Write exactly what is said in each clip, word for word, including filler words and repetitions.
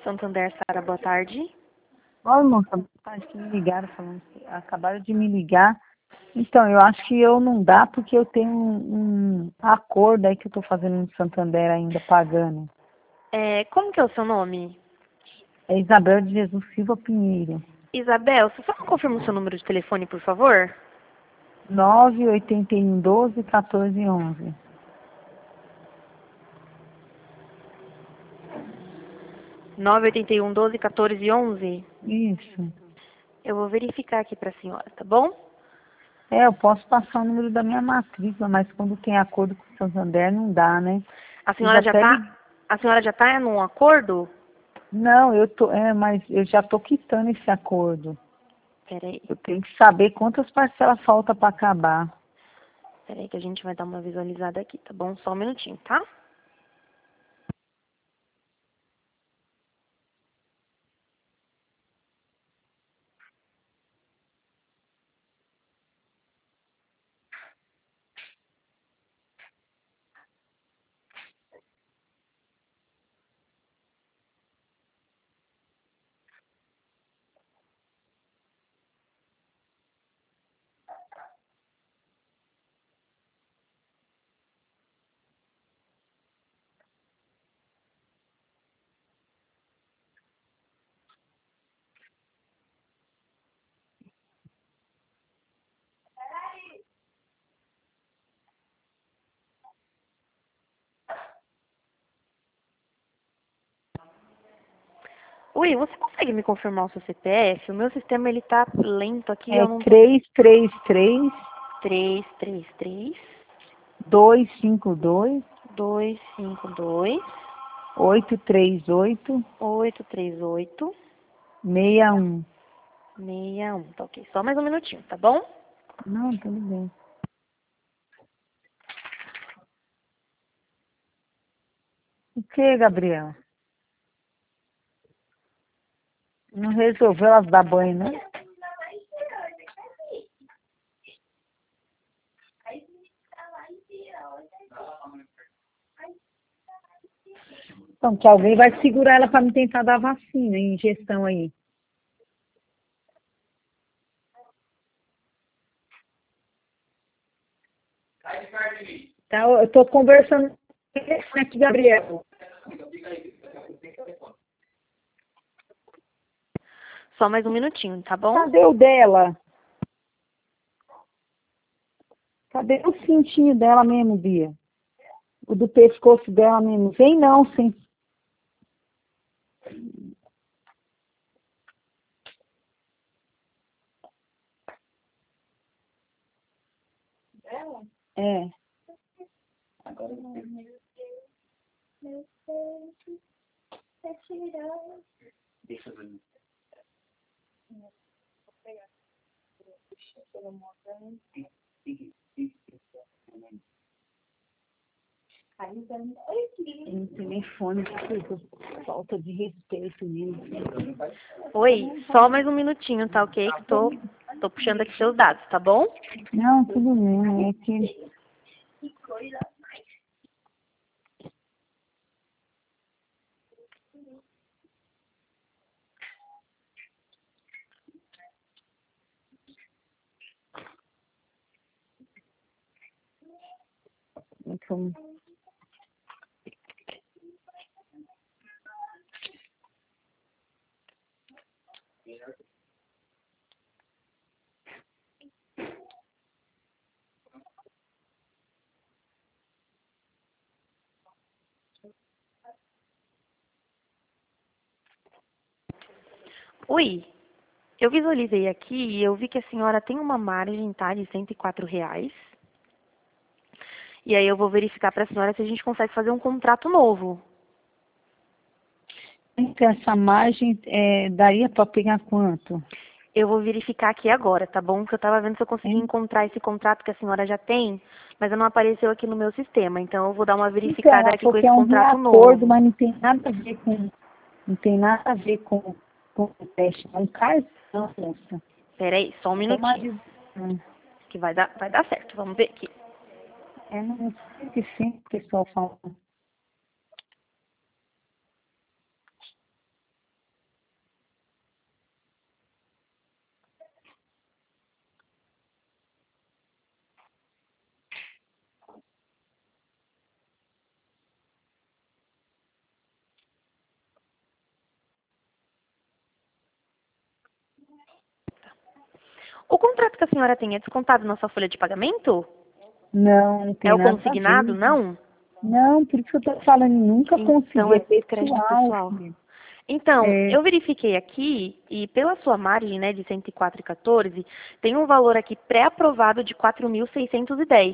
Santander, Sara, boa tarde. Oi, moça, boa tarde, que me ligaram, falando que acabaram de me ligar. Então, eu acho que eu não dá porque eu tenho um, um acordo aí que eu tô fazendo no Santander ainda, pagando. É, como que é o seu nome? É Isabel de Jesus Silva Pinheiro. Isabel, você só me confirma o seu número de telefone, por favor? nove oito um doze, quatorze onze. nove oito um, doze, quatorze, onze? Isso. Eu vou verificar aqui para a senhora, tá bom? É, eu posso passar o número da minha matrícula, mas quando tem acordo com o Santander não dá, né? A Eu senhora já já até li- tá, a senhora já tá num acordo? Não, eu tô, é, mas eu já tô quitando esse acordo. Peraí, Eu tenho que saber quantas parcelas falta para acabar. peraí que a gente vai dar uma visualizada aqui, tá bom? Só um minutinho, tá? Oi, você consegue me confirmar o seu C P F? O meu sistema, ele tá lento aqui, É eu não tô... três três três, três três três, dois cinco dois, dois cinco dois, oito três oito, oito três oito, seis um. seis um. Tá ok, só mais um minutinho, tá bom? Não, tudo bem. O que, Gabriel? Não resolveu elas dar banho, né? Então, que alguém vai segurar ela para me tentar dar vacina, injeção aí. Então, eu tô conversando com esse aqui, Gabriel. Só mais um minutinho, tá bom? Cadê o dela? Cadê o cintinho dela mesmo, Bia? O do pescoço dela mesmo. Vem não, sim. É. Tem um telefone que falta de respeito mesmo. Oi, só mais um minutinho, tá ok? Que tô, tô puxando aqui seus dados, tá bom? Não, tudo bem. É que Então, Oi, eu visualizei aqui e eu vi que a senhora tem uma margem, tá, de cento e quatro reais. E aí eu vou verificar para a senhora se a gente consegue fazer um contrato novo. então, essa margem é, daria para pegar quanto? Eu vou verificar aqui agora, tá bom? Que eu tava vendo se eu conseguia Hein? encontrar esse contrato que a senhora já tem, mas não apareceu aqui no meu sistema. Então eu vou dar uma Então, verificada ela aqui com falou que esse é um contrato reacordo, novo. mas não tem nada a ver com, não tem nada a ver com, com o teste. É um cartão, moça. Peraí, só um É uma minutinho, de- hum, que vai dar, vai dar certo. Vamos ver aqui. é não sei que sempre o pessoal fala. O contrato que a senhora tem é descontado na sua folha de pagamento? Não, não É tem o nada a consignado, ver. não? Não, por isso que eu tô falando, nunca Então consegui, é é crédito pessoal, pessoal. filho. Então, É, eu verifiquei aqui e pela sua margem, né, de cento e quatro e quatorze, tem um valor aqui pré-aprovado de quatro mil seiscentos e dez.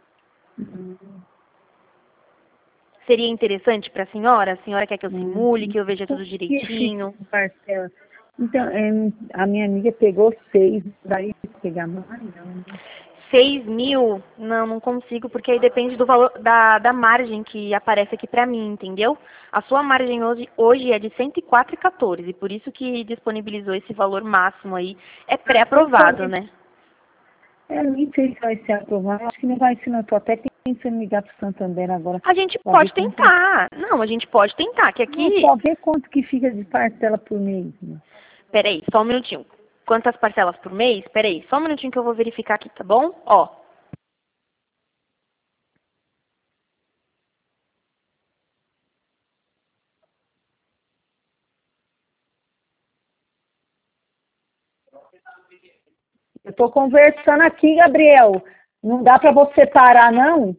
Seria interessante para a senhora? A senhora quer que eu hum, simule, que eu veja por tudo que fica direitinho? de parcela? Então, é, a minha amiga pegou seis, daí pegar mais, não, né? Seis mil? Não, não consigo, porque aí depende do valor da, da margem que aparece aqui para mim, entendeu? A sua margem hoje, hoje é de cento e quatro e quatorze, por isso que disponibilizou esse valor máximo aí. É Ah, pode pré-aprovado, fazer. né? É, nem sei se vai ser aprovado, acho que não vai ser, não. Tô até pensando em ligar pro Santander agora, A gente pra ver pode quanto, tentar. Não, a gente pode tentar, que não, aqui... só ver quanto que fica de parcela por mês, né? Peraí, só um minutinho. Quantas parcelas por mês? Peraí, só um minutinho que eu vou verificar aqui, tá bom? Ó, Eu tô conversando aqui, Gabriel. Não dá pra você parar, não?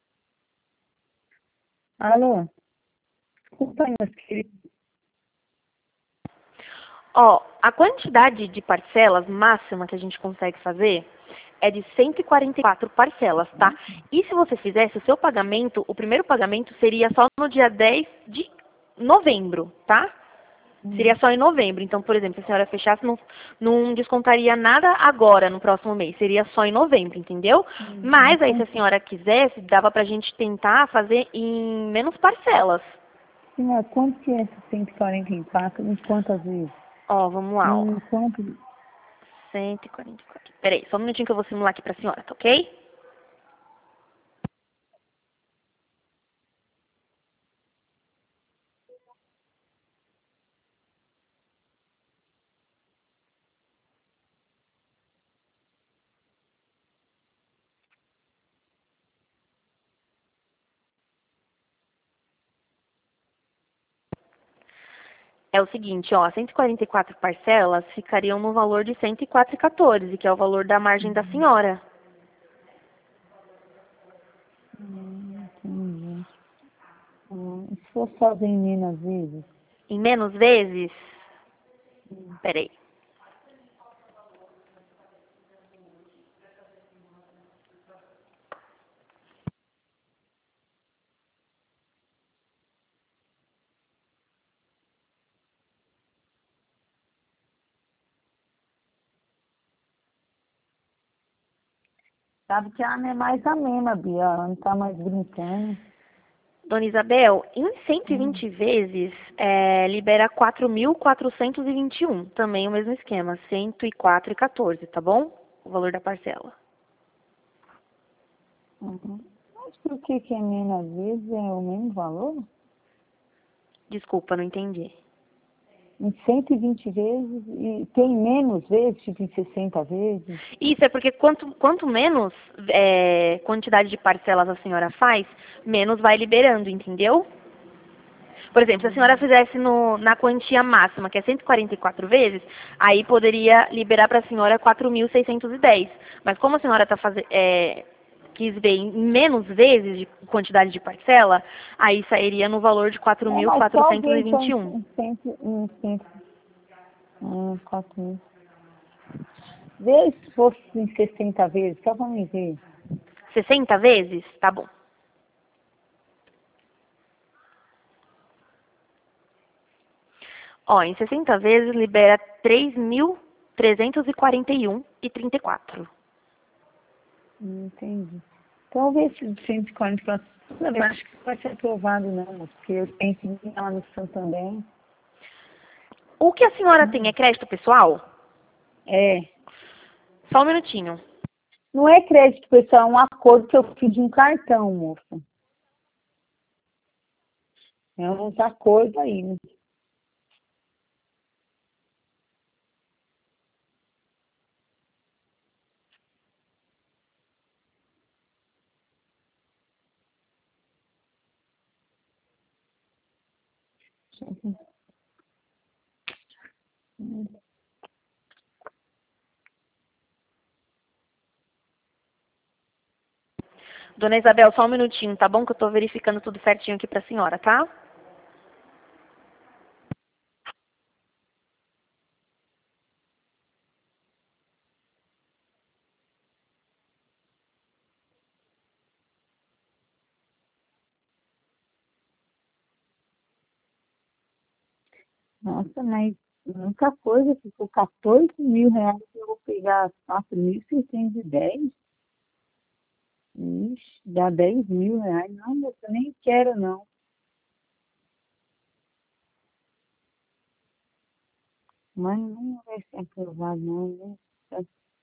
Alô? Desculpa aí, mas querido. ó, a quantidade de parcelas máxima que a gente consegue fazer é de cento e quarenta e quatro parcelas, tá? E se você fizesse o seu pagamento, o primeiro pagamento seria só no dia dez de novembro, tá? Seria só em novembro. Então, por exemplo, se a senhora fechasse, não, não descontaria nada agora, no próximo mês. Seria só em novembro, entendeu? Mas aí, se a senhora quisesse, dava pra gente tentar fazer em menos parcelas. Senhora, quanto que é esse cento e quarenta e quatro? Em quantas vezes? Ó, vamos lá, ó. Em quanto? cento e quarenta e quatro. Peraí, só um minutinho que eu vou simular aqui pra senhora, tá ok? É o seguinte, ó, cento e quarenta e quatro parcelas ficariam no valor de cento e quatro e quatorze, que é o valor da margem da senhora. Hum, entendi. Hum, e se for fazer em menos vezes? Em menos vezes, peraí. Sabe que ela não é mais a mesma, Bia. Ela não tá mais brincando. Dona Isabel, em cento e Hum, vinte vezes, é, libera quatro mil quatrocentos e vinte e um. Também o mesmo esquema, cento e quatro e quatorze, tá bom? O valor da parcela. uhum. Mas por que que é menos vezes é o mesmo valor? Desculpa, não entendi. Em cento e vinte vezes e tem menos vezes, tipo em sessenta vezes? Isso é porque quanto, quanto menos é, quantidade de parcelas a senhora faz, menos vai liberando, entendeu? Por exemplo, se a senhora fizesse no- na quantia máxima, que é cento e quarenta e quatro vezes, aí poderia liberar para a senhora quatro mil seiscentos e dez. Mas como a senhora tá faze- é, quis ver em menos vezes de quantidade de parcela, aí sairia no valor de quatro É, mil mas só quatrocentos ver e então vinte e em um. em cento, em cento, hum, quatro mil. Vê se fosse em sessenta vezes, só pra me ver. sessenta vezes? Tá bom. Ó, em sessenta vezes libera três mil trezentos e quarenta e um e trinta e quatro. Não entendi. Então, vê se de cento e quarenta e quatro. Não, eu acho que não vai ser aprovado, não, moço, porque eu tenho que ir lá no Santander. O que a senhora tem Hum, é crédito pessoal? É. Só um minutinho. Não é crédito, pessoal, é um acordo que eu fiz de um cartão, moça. É uns acordos aí, né? Dona Isabel, só um minutinho, tá bom? Que eu tô verificando tudo certinho aqui pra senhora, tá? Nossa, mas muita coisa, ficou quatorze mil reais, eu vou pegar quatro mil seiscentos e dez. Ixi, dá dez mil reais. Não, moça, eu nem quero, não. Mas não vai ser aprovado, não. Né?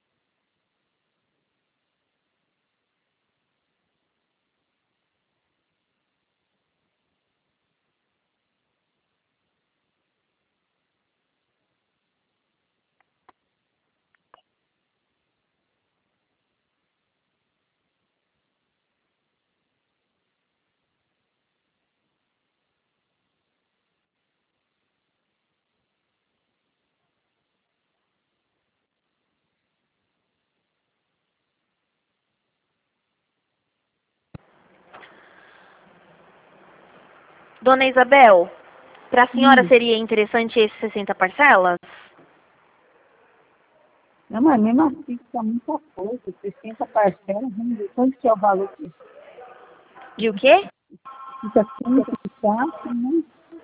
Dona Isabel, pra senhora Hum. seria interessante esses sessenta parcelas? Não, mas mesmo assim fica muita coisa. sessenta parcelas, vamos ver quanto que é o valor que De o quê? fica trinta e quatro, né?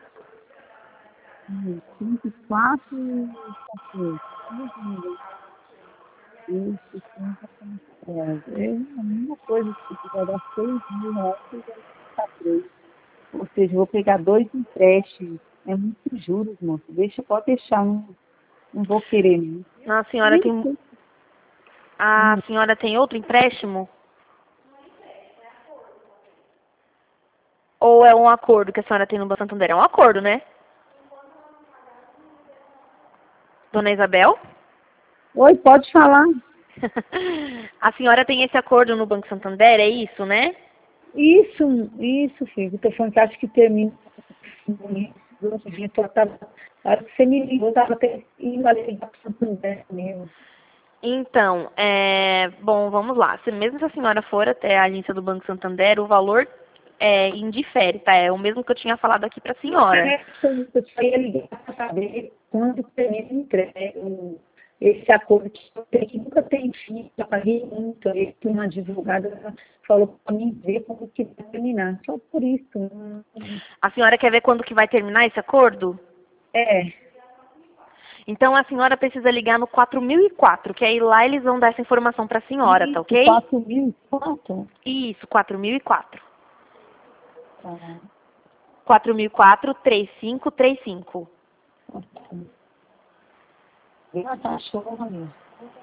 trinta e quatro e quatorze. E sessenta parcelas. É a mesma coisa que se vai dar seis mil reais, você vai ficar três. Ou seja, eu vou pegar dois empréstimos. É muito juros, moço. Deixa, pode deixar, não, não vou querer, não. A senhora Nem tem, sei. a Hum. senhora tem outro empréstimo? Ou é um acordo que a senhora tem no Banco Santander? É um acordo, né? Dona Isabel? Oi, pode falar. A senhora tem esse acordo no Banco Santander, é isso, né? Isso, isso, filho. Eu tô falando que acho que termina no outro dia. Eu tava, a hora que você me ligou, eu tava até indo ali ligar pro Santander mesmo. Então, é, bom, vamos lá. Se, mesmo se a senhora for até a agência do Banco Santander, o valor é, indifere, tá? É o mesmo que eu tinha falado aqui pra senhora. Eu só ia ligar para saber quando termina a entrega. Esse acordo que eu tenho, que nunca tem fim, já paguei muito. Aí uma advogada ela falou para mim ver como que vai terminar. Só por isso. Hum, A senhora quer ver quando que vai terminar esse acordo? É, Então a senhora precisa ligar no quatro mil e quatro, que aí lá eles vão dar essa informação pra senhora, tá isso, ok? quatro mil e quatro. Isso, quatro mil e quatro. Tá, quatro mil e quatro, três cinco três cinco. ok. Ela tá chorando.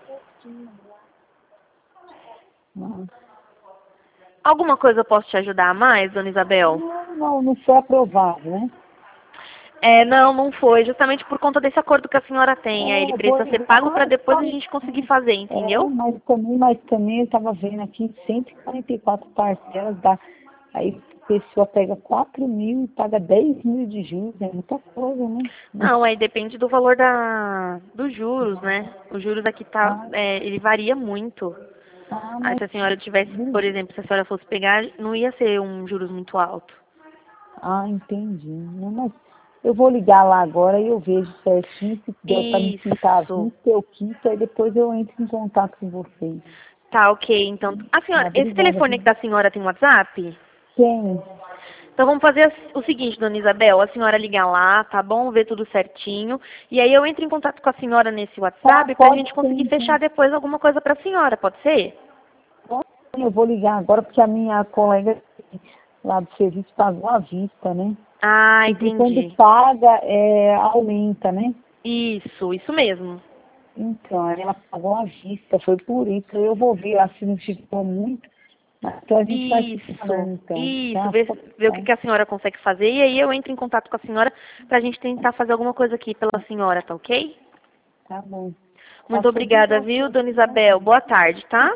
Não, Alguma coisa eu posso te ajudar mais, dona Isabel? não, não foi aprovado, né? É, não, não foi. Justamente por conta desse acordo que a senhora tem. Aí ele É, eu vou precisa ser ligar, pago para depois a sabe? gente conseguir fazer, É, entendeu? mas também, mas também eu estava vendo aqui cento e quarenta e quatro parcelas, dá, aí a pessoa pega quatro mil e paga dez mil de juros, é muita coisa, né? Não, aí depende do valor da, dos juros, né? O juros aqui tá, Ah, é, ele varia muito. ah, Aí mas, se a senhora tivesse, por exemplo, se a senhora fosse pegar, não ia ser um juros muito alto. ah, entendi. Não, mas eu vou ligar lá agora e eu vejo certinho, se der para me quitar a Isso. vista, eu quito, aí depois eu entro em contato com vocês. Tá, ok. Então, a Ah, senhora, esse obrigada, telefone viu? aqui da senhora tem WhatsApp? Tem. Então vamos fazer o seguinte, dona Isabel, a senhora liga lá, tá bom? Ver tudo certinho. E aí eu entro em contato com a senhora nesse Tá, WhatsApp pra pode gente ser, conseguir então. fechar depois alguma coisa pra senhora, pode ser? Eu vou ligar agora porque a minha colega lá do serviço pagou à vista, né? Ah, Porque quando entendi. paga, é, aumenta, né? Isso, isso mesmo. Então, ela pagou à vista, foi por isso. Eu vou ver lá se não ficou muito. Então a gente vai se Isso, falando, então. isso, Tá? ver, Pode ver o que ficar. que a senhora consegue fazer e aí eu entro em contato com a senhora pra gente tentar fazer alguma coisa aqui pela senhora, tá ok? Tá bom. Muito Passou obrigada, obrigado. viu, dona Isabel? Boa tarde, tá?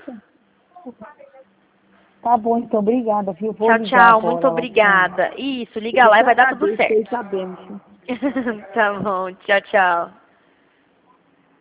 Tá bom, então, obrigada, viu? Vou Tchau, ligar tchau, muito agora lá. Tchau. obrigada. Isso, liga Eu lá e que vai dar tudo agradeço, certo. vocês sabendo. Tá bom, tchau, tchau.